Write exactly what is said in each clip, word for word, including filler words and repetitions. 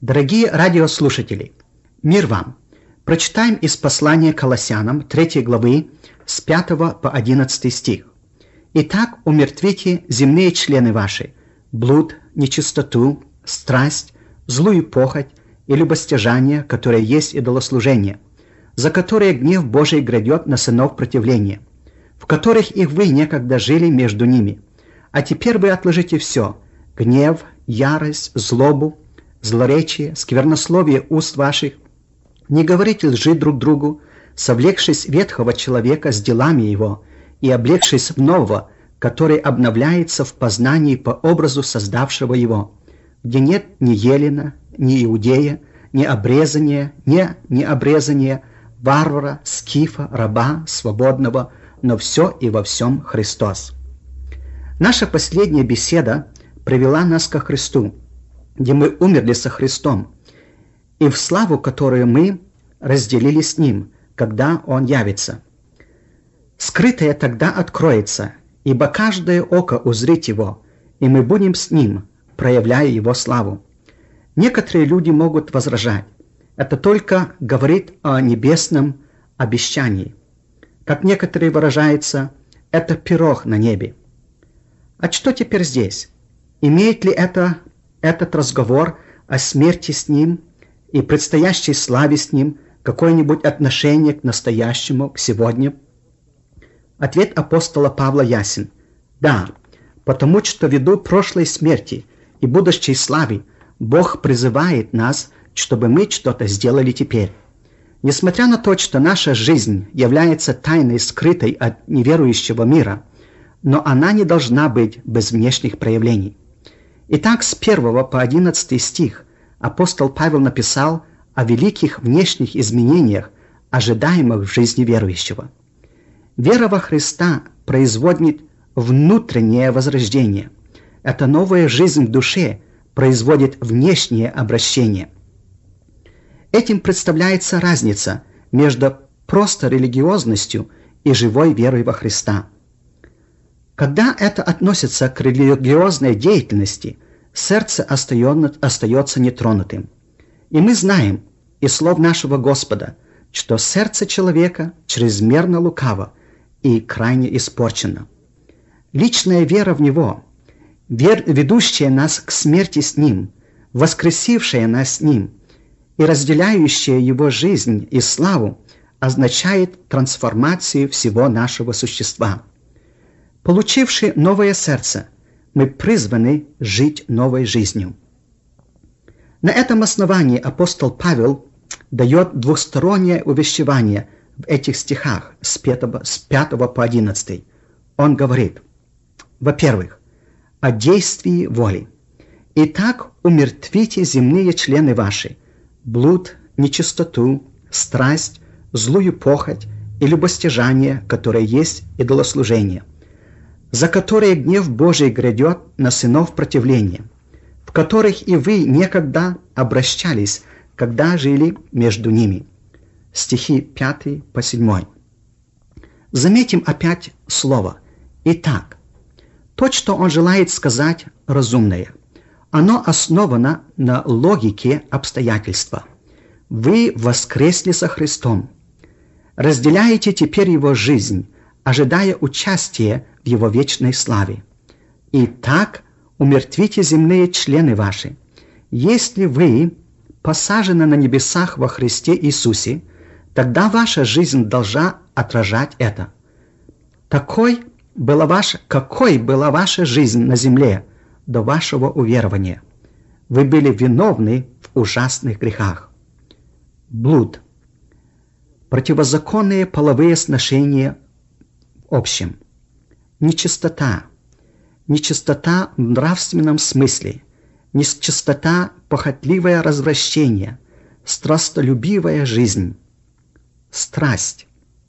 Дорогие радиослушатели, мир вам! Прочитаем из послания Колоссянам третьей главы с пятого по одиннадцатый стих. «Итак, умертвите земные члены ваши, блуд, нечистоту, страсть, злую похоть и любостяжание, которое есть идолослужение, за которое гнев Божий грядет на сынов противления, в которых их вы некогда жили между ними. А теперь вы отложите все – гнев, ярость, злобу, злоречие, сквернословие уст ваших, не говорите лжи друг другу, совлекшись ветхого человека с делами его и облегшись в нового, который обновляется в познании по образу создавшего его, где нет ни елена, ни иудея, ни обрезания, ни необрезания, варвара, скифа, раба, свободного, но все и во всем Христос». Наша последняя беседа привела нас ко Христу, где мы умерли со Христом, и в славу, которую мы разделили с Ним, когда Он явится. Скрытое тогда откроется, ибо каждое око узрит Его, и мы будем с Ним, проявляя Его славу. Некоторые люди могут возражать. Это только говорит о небесном обещании. Как некоторые выражаются, это пирог на небе. А что теперь здесь? Имеет ли это, этот разговор о смерти с Ним и предстоящей славе с Ним какое-нибудь отношение к настоящему, к сегодня? Ответ апостола Павла ясен. Да, потому что ввиду прошлой смерти и будущей славы Бог призывает нас, чтобы мы что-то сделали теперь. Несмотря на то, что наша жизнь является тайной, скрытой от неверующего мира, но она не должна быть без внешних проявлений. Итак, с первого по одиннадцатый стих апостол Павел написал о великих внешних изменениях, ожидаемых в жизни верующего. Вера во Христа производит внутреннее возрождение. Эта новая жизнь в душе производит внешнее обращение. Этим представляется разница между просто религиозностью и живой верой во Христа. Когда это относится к религиозной деятельности, сердце остается нетронутым. И мы знаем из слов нашего Господа, что сердце человека чрезмерно лукаво и крайне испорчено. Личная вера в Него, вер, ведущая нас к смерти с Ним, воскресившая нас с Ним и разделяющая Его жизнь и славу, означает трансформацию всего нашего существа. Получивши новое сердце, мы призваны жить новой жизнью. На этом основании апостол Павел дает двустороннее увещевание в этих стихах с пятого по одиннадцатый. Он говорит, во-первых, о действии воли. «Итак, умертвите земные члены ваши, блуд, нечистоту, страсть, злую похоть и любостяжание, которое есть идолослужение, за которое гнев Божий грядет на сынов противления, в которых и вы некогда обращались, когда жили между ними». Стихи пятый по седьмой. Заметим опять слово «итак». То, что он желает сказать, разумное. Оно основано на логике обстоятельства. Вы воскресли со Христом. Разделяете теперь Его жизнь, ожидая участия в Его вечной славе. Итак, умертвите земные члены ваши. Если вы посажены на небесах во Христе Иисусе, тогда ваша жизнь должна отражать это. Такой была ваша, какой была ваша жизнь на земле до вашего уверования? Вы были виновны в ужасных грехах. Блуд. Противозаконные половые сношения в общем. Нечистота. Нечистота в нравственном смысле. Нечистота – похотливое развращение. Страстолюбивая жизнь. Страсть.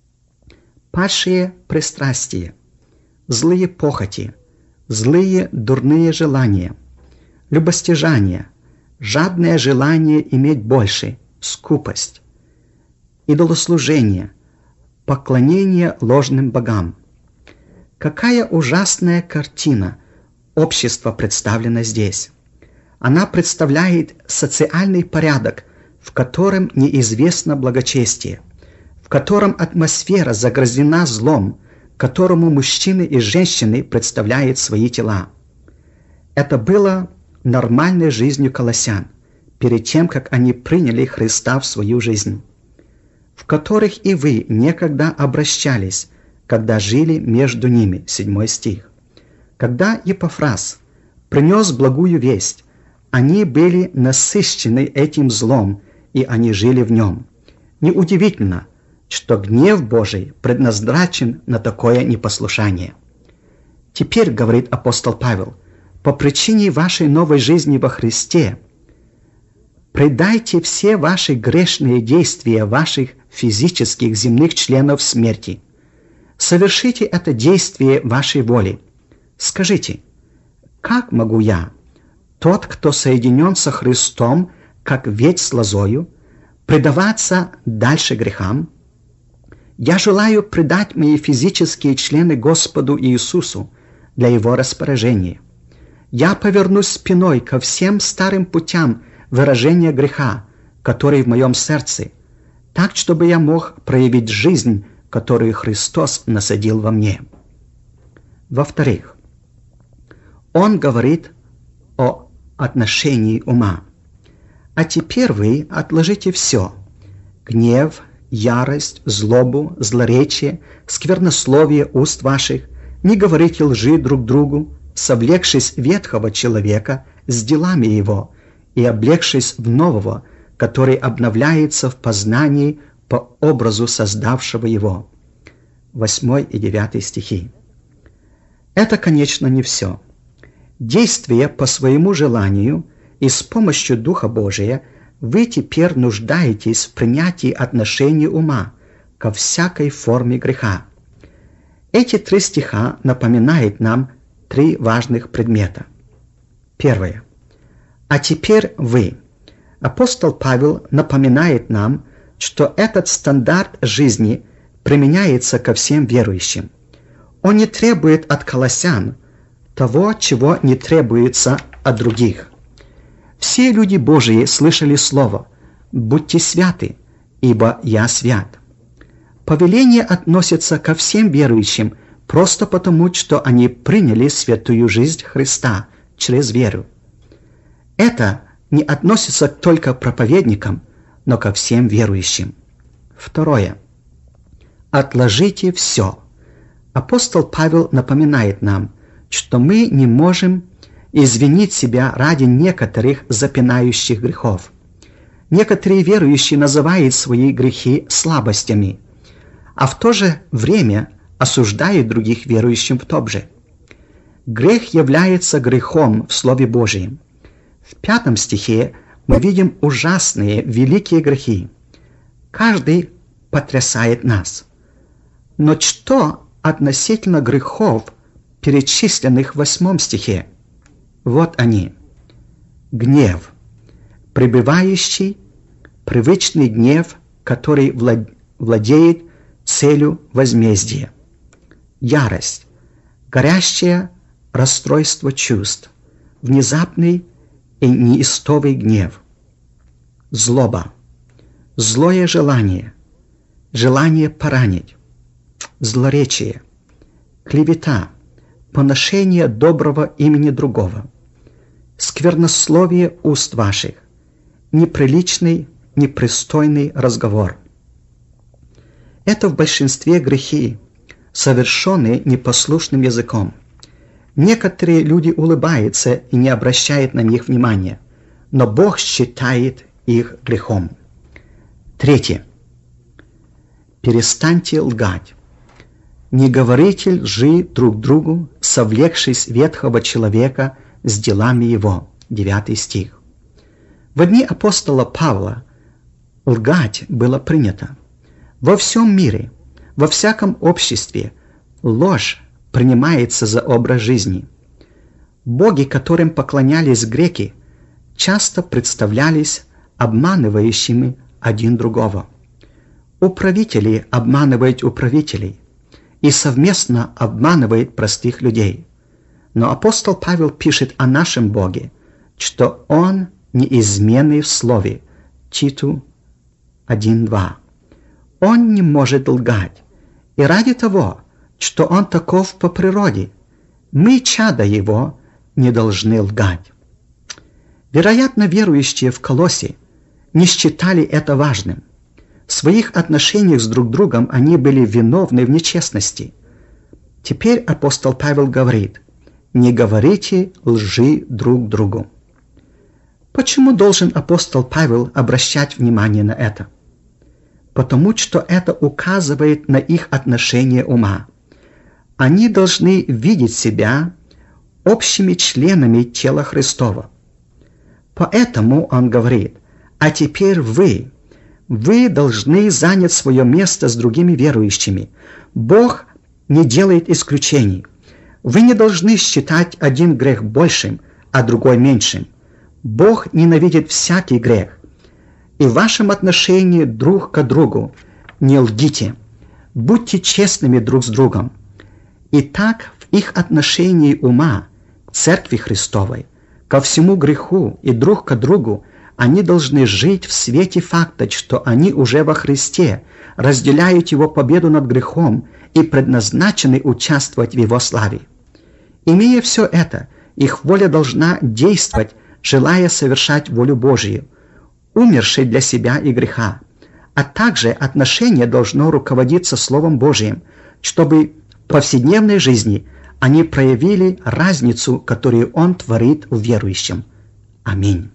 Падшие пристрастия. Злые похоти. Злые дурные желания. Любостяжание. Жадное желание иметь больше. Скупость. Идолослужение. Поклонение ложным богам. Какая ужасная картина общества представлена здесь. Она представляет социальный порядок, в котором неизвестно благочестие, в котором атмосфера загрязнена злом, которому мужчины и женщины представляют свои тела. Это было нормальной жизнью колоссян, перед тем, как они приняли Христа в свою жизнь, в которых и вы некогда обращались, когда жили между ними, седьмой стих. Когда Епафрас принес благую весть, они были насыщены этим злом, и они жили в нем. Неудивительно, что гнев Божий предназначен на такое непослушание. Теперь, говорит апостол Павел, по причине вашей новой жизни во Христе, предайте все ваши грешные действия ваших физических земных членов смерти. Совершите это действие вашей воли. Скажите, как могу я, тот, кто соединен со Христом, как ветвь с лозою, предаваться дальше грехам? Я желаю предать мои физические члены Господу Иисусу для Его распоряжения. Я повернусь спиной ко всем старым путям выражения греха, которые в моем сердце, так, чтобы я мог проявить жизнь, которую Христос насадил во мне. Во-вторых, он говорит о отношении ума. А теперь вы отложите все – гнев, ярость, злобу, злоречие, сквернословие уст ваших, не говорите лжи друг другу, совлекшись ветхого человека с делами его и облегшись в нового, который обновляется в познании по образу создавшего его. восьмой и девятый стихи. Это, конечно, не все. Действуя по своему желанию и с помощью Духа Божия, вы теперь нуждаетесь в принятии отношений ума ко всякой форме греха. Эти три стиха напоминают нам три важных предмета. Первое. А теперь вы. Апостол Павел напоминает нам, что этот стандарт жизни применяется ко всем верующим. Он не требует от колоссян того, чего не требуется от других. Все люди Божии слышали слово «Будьте святы, ибо я свят». Повеление относится ко всем верующим просто потому, что они приняли святую жизнь Христа через веру. Это не относится только к проповедникам, но ко всем верующим. Второе. Отложите все. Апостол Павел напоминает нам, что мы не можем извинить себя ради некоторых запинающих грехов. Некоторые верующие называют свои грехи слабостями, а в то же время осуждают других верующих в том же. Грех является грехом в Слове Божьем. В пятом стихе мы видим ужасные, великие грехи. Каждый потрясает нас. Но что относительно грехов, перечисленных в восьмом стихе? Вот они. Гнев, пребывающий, привычный гнев, который владеет целью возмездия. Ярость, горящее расстройство чувств, внезапный и неистовый гнев. Злоба, злое желание, желание поранить, злоречие, клевета, поношение доброго имени другого, сквернословие уст ваших, неприличный, непристойный разговор. Это в большинстве грехи, совершенные непослушным языком. Некоторые люди улыбаются и не обращают на них внимания, но Бог считает их грехом. Третье. Перестаньте лгать. Не говорите лжи друг другу, совлекшись ветхого человека с делами его. Девятый стих. В дни апостола Павла лгать было принято. Во всем мире, во всяком обществе ложь принимается за образ жизни. Боги, которым поклонялись греки, часто представлялись обманывающими один другого. Управители обманывают управителей и совместно обманывают простых людей. Но апостол Павел пишет о нашем Боге, что Он неизменный в слове. Титу один два. Он не может лгать. И ради того, что Он таков по природе, мы, чада Его, не должны лгать. Вероятно, верующие в Колоссе не считали это важным. В своих отношениях с друг другом они были виновны в нечестности. Теперь апостол Павел говорит: «Не говорите лжи друг другу». Почему должен апостол Павел обращать внимание на это? Потому что это указывает на их отношение ума. Они должны видеть себя общими членами тела Христова. Поэтому он говорит: «А теперь вы, вы должны занять свое место с другими верующими. Бог не делает исключений. Вы не должны считать один грех большим, а другой меньшим. Бог ненавидит всякий грех. И в вашем отношении друг к другу не лгите. Будьте честными друг с другом». Итак, в их отношении ума к Церкви Христовой, ко всему греху и друг к другу, они должны жить в свете факта, что они уже во Христе, разделяют Его победу над грехом и предназначены участвовать в Его славе. Имея все это, их воля должна действовать, желая совершать волю Божию, умершей для себя и греха. А также отношение должно руководиться Словом Божиим, чтобы в повседневной жизни они проявили разницу, которую Он творит в верующем. Аминь.